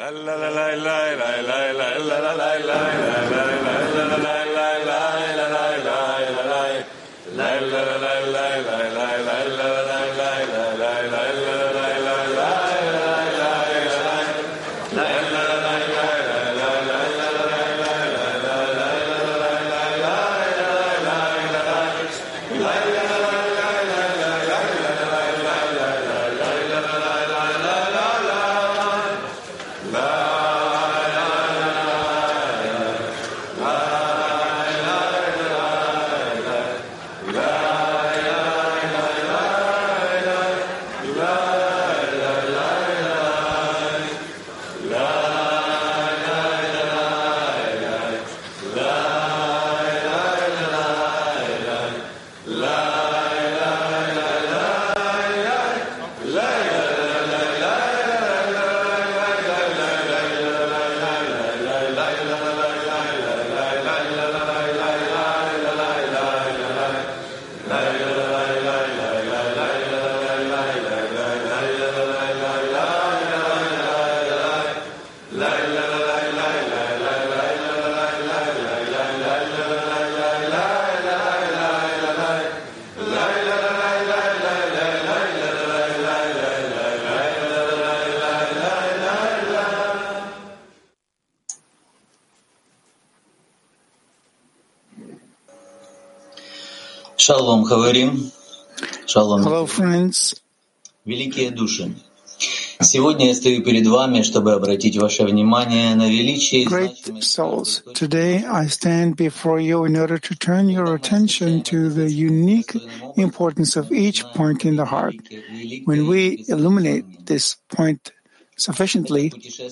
Шалом, хаверим. Шалом. Hello, friends. Великие души. Сегодня я стою перед вами, чтобы обратить ваше внимание на величие и Great значимость souls, today I stand before you in order to turn your attention to the unique importance of each point in the heart. When we illuminate this point sufficiently,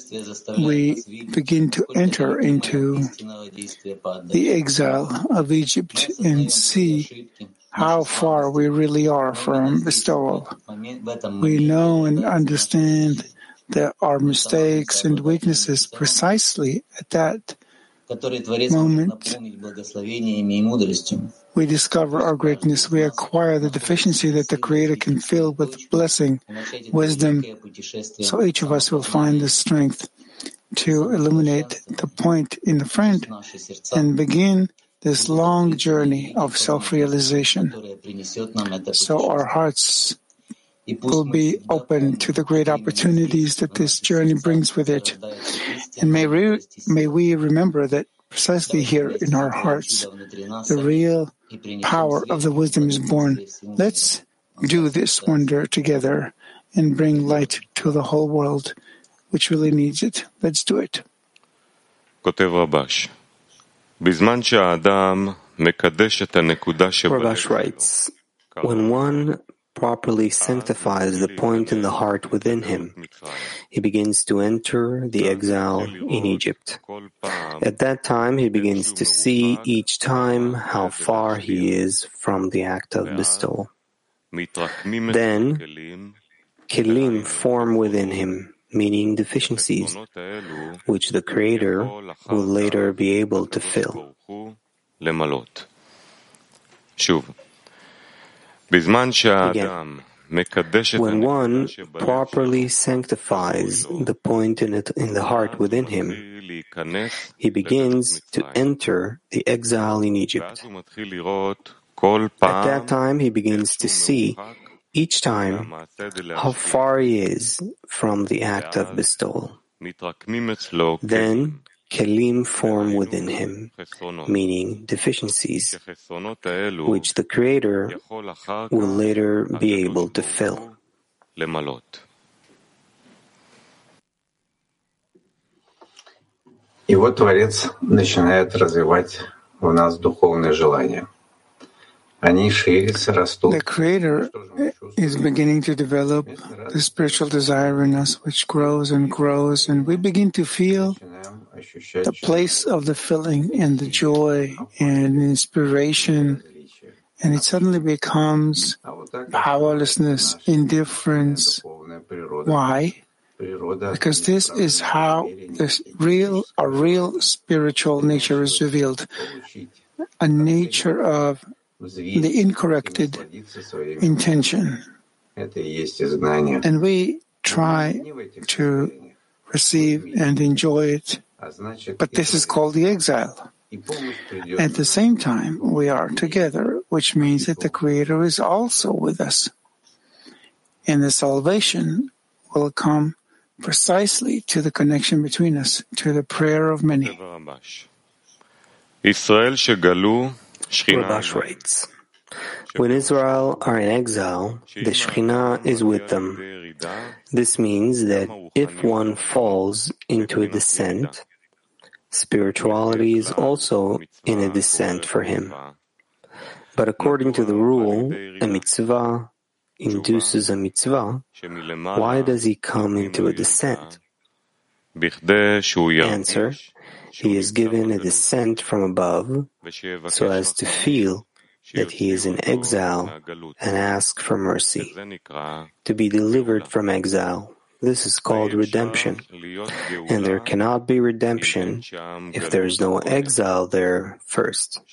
we begin to enter into the exile of Egypt and see how far we really are from bestowal. We know and understand that our mistakes and weaknesses precisely at that moment we discover our greatness. We acquire the deficiency that the Creator can fill with blessing, wisdom. So each of us will find the strength to illuminate the point in the front and begin this long journey of self-realization. So our hearts will be open to the great opportunities that this journey brings with it. And may we remember that precisely here in our hearts, the real power of the wisdom is born. Let's do this wonder together and bring light to the whole world, which really needs it. Let's do it. Rabash writes, when one properly sanctifies the point in the heart within him, he begins to enter the exile in Egypt. At that time, he begins to see each time how far he is from the act of bestowal. Then, kelim form within him, meaning deficiencies, which the Creator will later be able to fill. Again, when one properly sanctifies the point in the heart within him, he begins to enter the exile in Egypt. At that time, he begins to see each time how far he is from the act of bestowal. Then, kelim form within him, meaning deficiencies, which the Creator will later be able to fill. И вот Творец начинает развивать в нас духовное желание. The Creator is beginning to develop the spiritual desire in us, which grows and grows, and we begin to feel the place of the filling and the joy and inspiration, and it suddenly becomes powerlessness, indifference. Why? Because this is how a real spiritual nature is revealed, a nature of the incorrected intention. And we try to receive and enjoy it. But this is called the exile. At the same time, we are together, which means that the Creator is also with us. And the salvation will come precisely to the connection between us, to the prayer of many. Rabash writes, when Israel are in exile, the Shekhinah is with them. This means that if one falls into a descent, spirituality is also in a descent for him. But according to the rule, a mitzvah induces a mitzvah, why does he come into a descent? Answer, he is given a descent from above so as to feel that he is in exile and ask for mercy, to be delivered from exile. This is called redemption, and there cannot be redemption if there is no exile there first.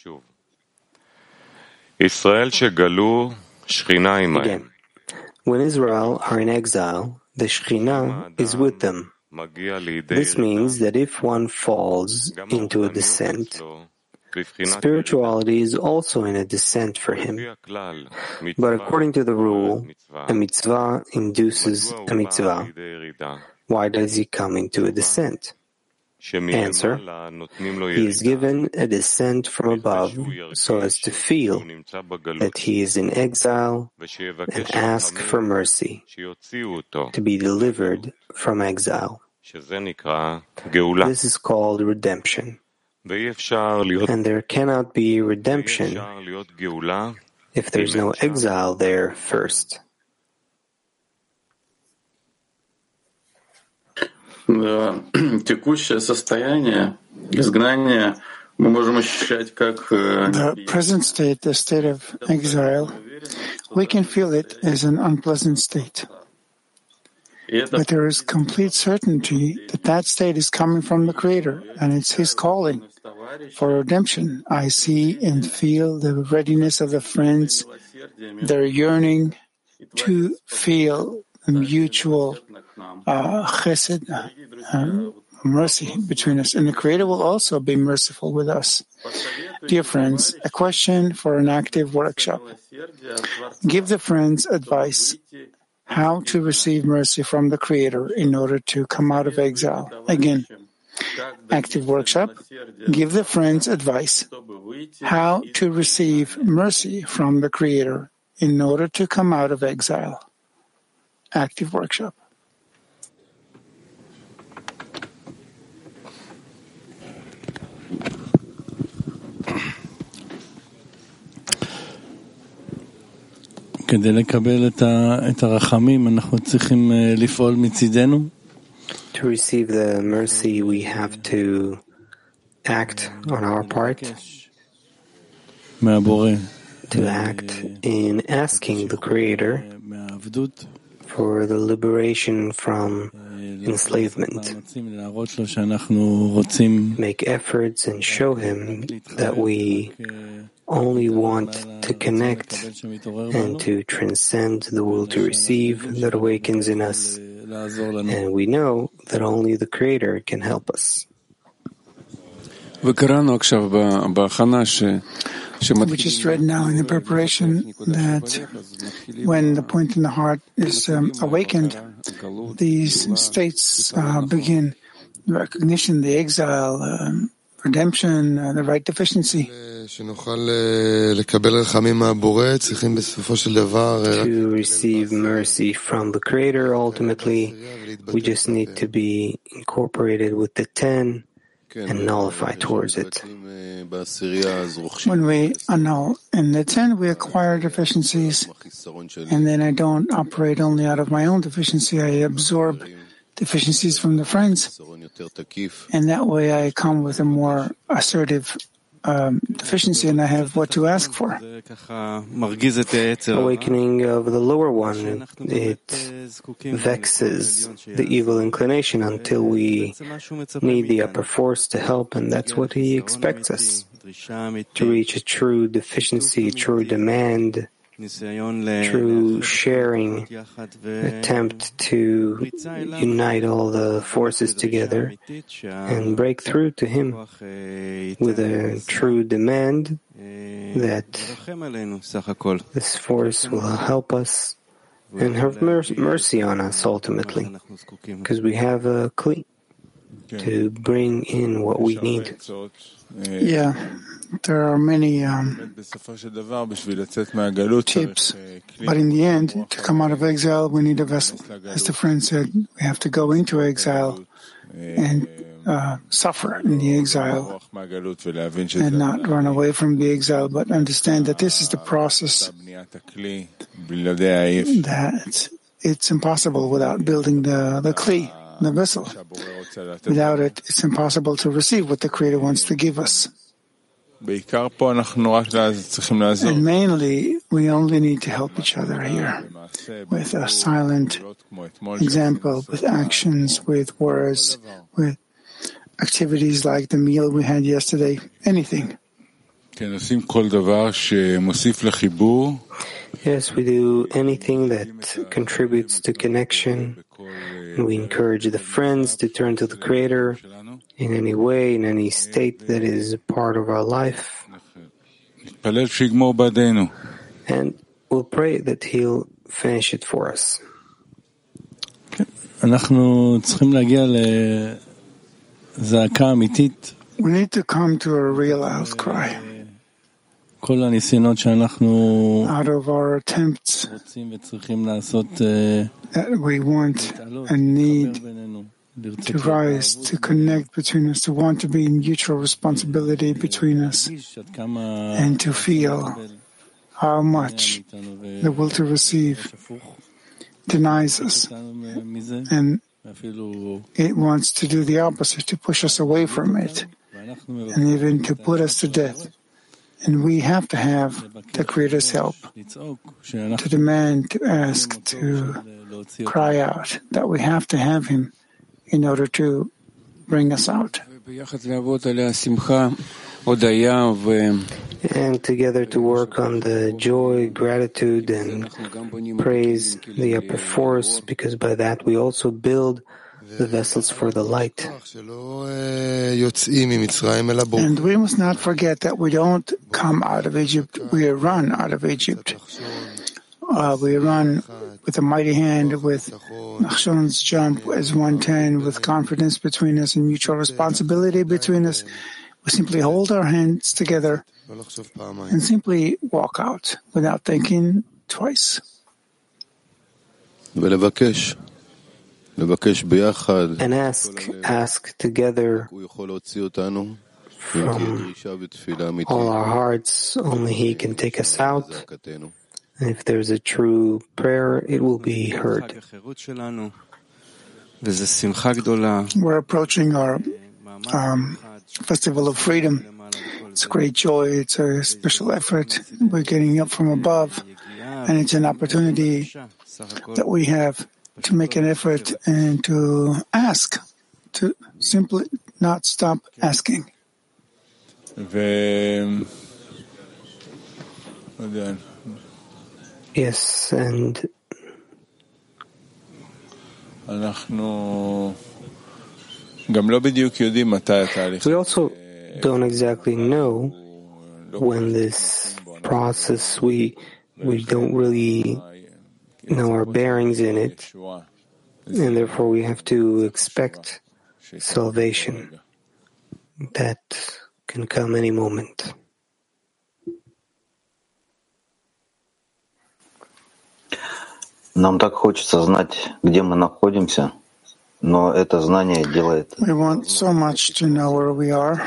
Again, when Israel are in exile, the Shekhinah is with them. This means that if one falls into a descent, spirituality is also in a descent for him. But according to the rule, a mitzvah induces a mitzvah. Why does he come into a descent? Answer, he is given a descent from above so as to feel that he is in exile and ask for mercy, to be delivered from exile. This is called redemption. And there cannot be redemption if there is no exile there first. The present state, the state of exile, we can feel it as an unpleasant state. But there is complete certainty that that state is coming from the Creator, and it's His calling for redemption. I see and feel the readiness of the friends, their yearning to feel mutual chesed, mercy between us. And the Creator will also be merciful with us. Dear friends, a question for an active workshop. Give the friends advice how to receive mercy from the Creator in order to come out of exile. Again, active workshop. Give the friends advice how to receive mercy from the Creator in order to come out of exile. Active workshop. כדי לקבל את הרחמים, אנחנו צריכים לפעול מצידנו. To receive the mercy, we have to act on our part, מהבורא. To act in asking the Creator for the liberation from enslavement. Make efforts and show Him that we only want to connect and to transcend the will to receive that awakens in us. And we know that only the Creator can help us. We just read now in the preparation that when the point in the heart is awakened, these states begin: recognition, the exile, redemption, the right deficiency. To receive mercy from the Creator, ultimately, we just need to be incorporated with the 10 and nullify towards it. When we annul in the 10, we acquire deficiencies, and then I don't operate only out of my own deficiency. I absorb deficiencies from the friends, and that way I come with a more assertive deficiency, and I have what to ask for. Awakening of the lower one, it vexes the evil inclination until we need the upper force to help, and that's what He expects us. To reach a true deficiency, true demand, Through sharing, attempt to unite all the forces together and break through to Him with a true demand that this force will help us and have mercy on us ultimately, because we have a kli to bring in what we need. Yeah, there are many tips, but in the end, to come out of exile, we need a vessel. As the friend said, we have to go into exile and suffer in the exile and not run away from the exile, but understand that this is the process, that it's impossible without building the kli, the vessel. Without it, it's impossible to receive what the Creator wants to give us. And mainly, we only need to help each other here with a silent example, with actions, with words, with activities like the meal we had yesterday, anything. Yes, we do anything that contributes to connection. We encourage the friends to turn to the Creator in any way, in any state that is a part of our life. And we'll pray that He'll finish it for us. We need to come to a real outcry. Out of our attempts that we want and need to rise, to connect between us, to want to be in mutual responsibility between us, and to feel how much the will to receive denies us, and it wants to do the opposite, to push us away from it, and even to put us to death. And we have to have the Creator's help, to demand, to ask, to cry out, that we have to have Him in order to bring us out. And together to work on the joy, gratitude, and praise the upper force, because by that we also build the vessels for the light. And we must not forget that we don't come out of Egypt, we run out of Egypt. We run with a mighty hand, with Nachshon's jump as 110, with confidence between us and mutual responsibility between us. We simply hold our hands together and simply walk out without thinking twice. And ask together from all our hearts. Only He can take us out. And if there's a true prayer, it will be heard. We're approaching our Festival of Freedom. It's a great joy. It's a special effort. We're getting up from above, and it's an opportunity that we have to make an effort and to ask, to simply not stop asking. Yes, and we also don't exactly know when this process, we don't really know our bearings in it, and therefore we have to expect salvation that can come any moment. Нам так хочется знать, где мы находимся, но это знание делает... We want so much to know where we are,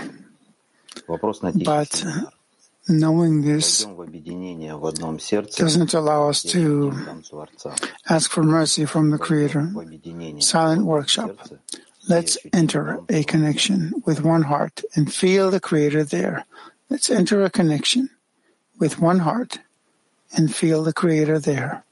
but knowing this doesn't allow us to ask for mercy from the Creator. Silent workshop. Let's enter a connection with one heart and feel the Creator there. Let's enter a connection with one heart and feel the Creator there.